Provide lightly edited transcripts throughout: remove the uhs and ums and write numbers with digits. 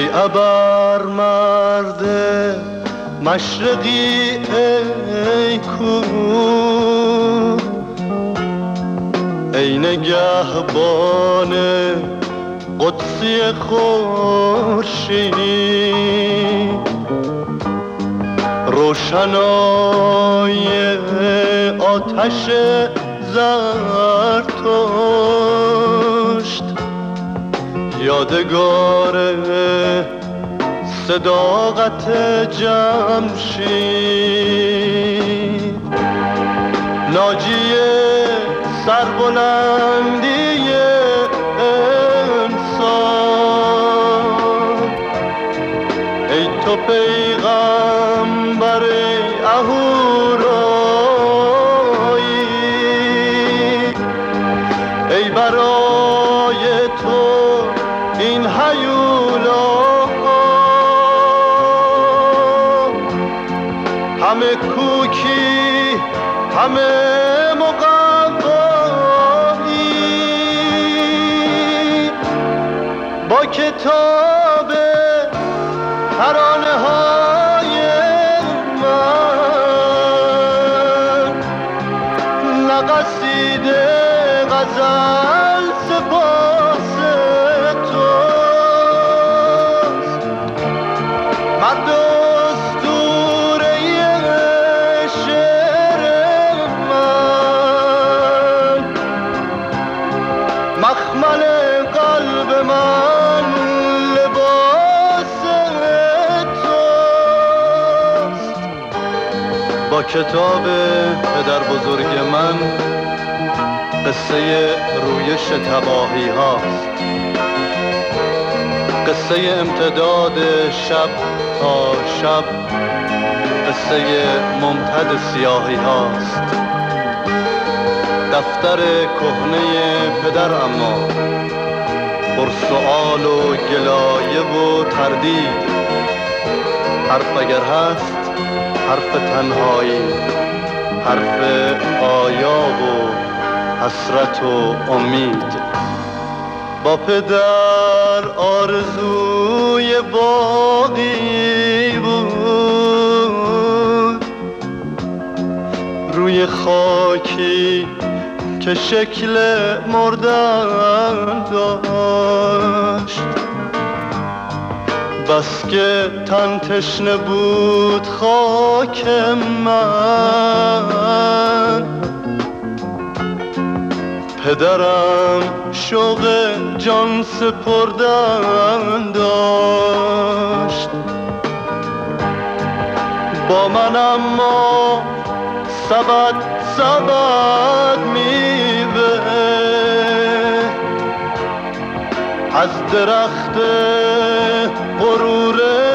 ای ابر مرد مشرقی ای کو، ای نگهبان قدسی خورشید، روشنای آتش زرتشت، یادگار صداقت جمشید، ناجی سربلندی انسان، ای تو پیغمبر اهورایی، ای برای تو این هیولا همه کوکی همه مقوایی، با کتاب ترانه های من، نقصیده غزل سپاس توست، مرد اسطوره شعر من، مخمل قلب من لباس توست، با کتاب پدر بزرگ من قصه رویش تباهی هاست، قصه امتداد شب تا شب، قصه ممتد سیاهی هاست، دفتر کهنه پدر اما پر سؤال و گلایه و تردید، حرف اگر هست حرف تنهایی، حرف آیا و حسرت و امید. با پدر آرزوی باقی بود، روی خاکی که شکل مردن داشت، بس که تن تشنه بود خاک من، پدرم شوق جان سپردن داشت، با من اما سبد میوه از درخت غرور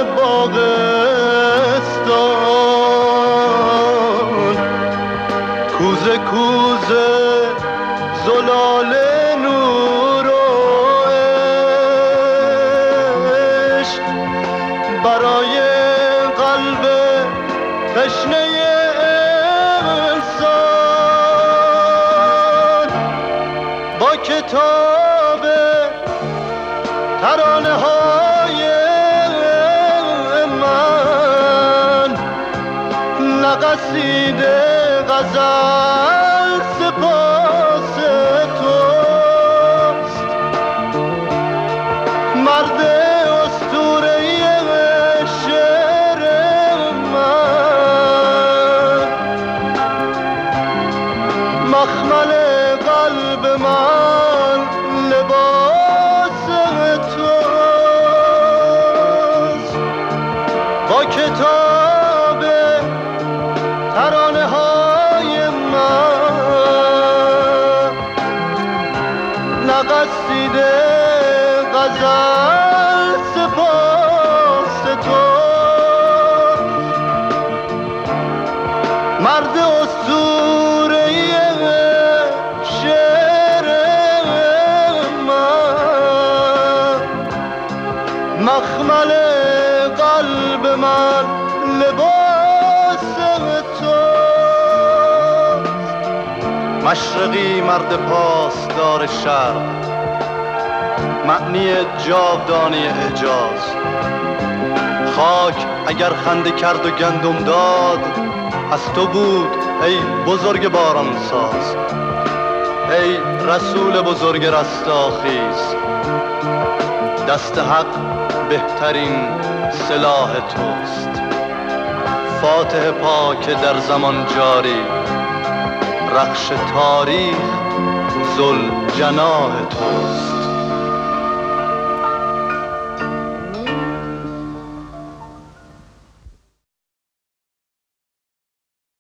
باغستان، کوزه کوزه زلال نور و عشق برای قلب تشنه انسان، با کتاب ترانه های من، نقصیده غزل سپاس توست، مرد اسطوره شعر من، مخمل قلب من لباس توست، با کتاب ترانه های من، نقصیده غزل سپاس توست، مرد اسطوره شعر من، مخمل قلب من لباس توست، مشرقی مرد پاسدار شرق، معنی جاودانه اعجاز. خاک اگر خنده کرد و گندم داد، از تو بود ای بزرگ باران ساز. ای رسول بزرگ رستاخیز، دست حق بهترین سلاح توست. فاتح پاک در زمان جاری، رخش تاریخ ذوالجناح توست.